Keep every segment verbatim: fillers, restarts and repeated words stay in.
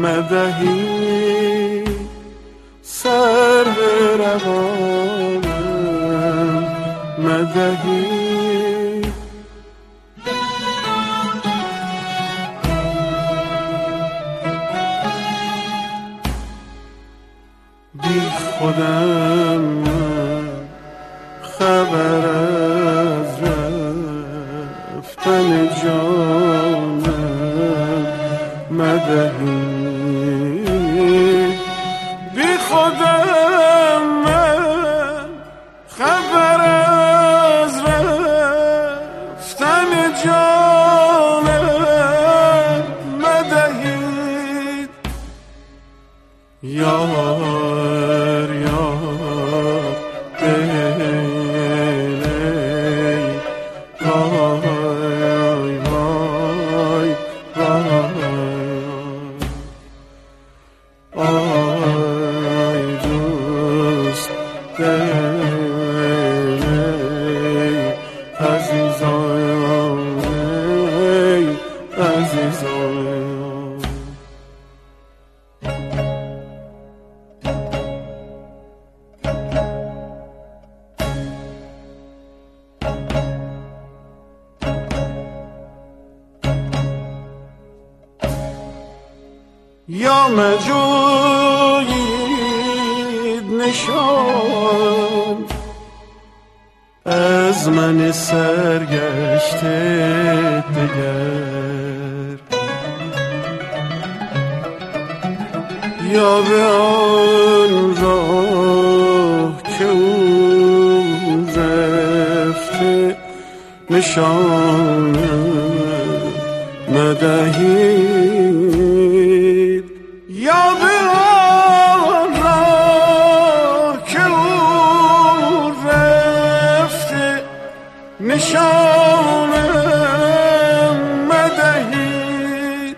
مدهی سر روانم مدهی بی خودم من خبر از رفتن جانم مدهی بی خودم من خبر از رفتن جانم مدهید یار یار دلی وای وای وای آی دوست دلی عزیزان عزیزان یا مجوید نشان از من سرگشته دگر یا به آن راه که او رفته نشان مدهید یا به آن راه که او رفته نشان مدهید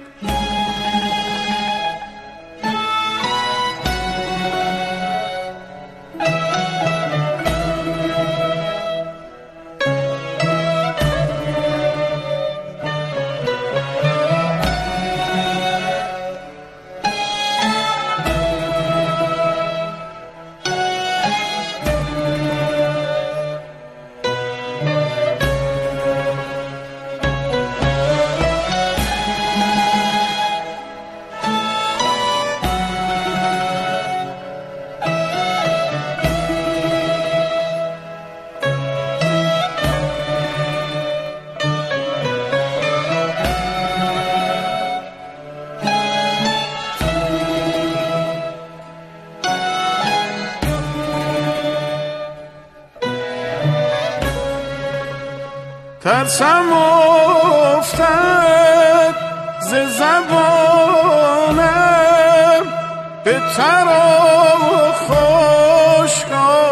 ترسم افتد ز زبانم به ترا و خشک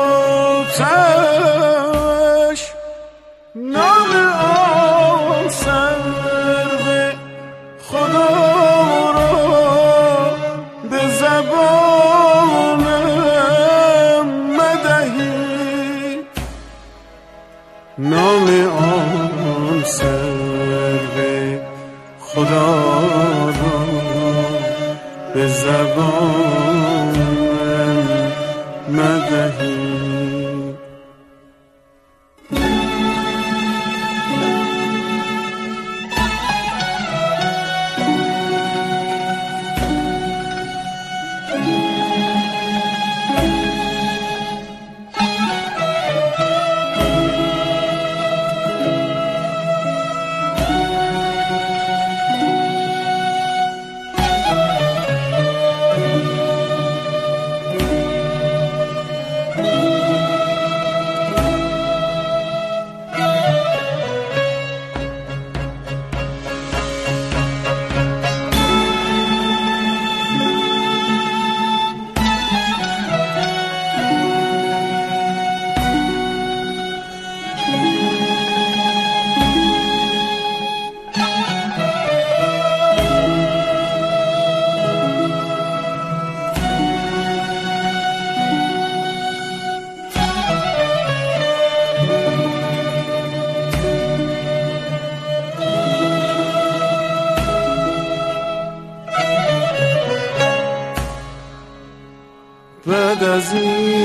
آتش نام آن سرو خدا را به زبانم مدهی نام آن سرو خدا را به زبانم مدهی آمد از این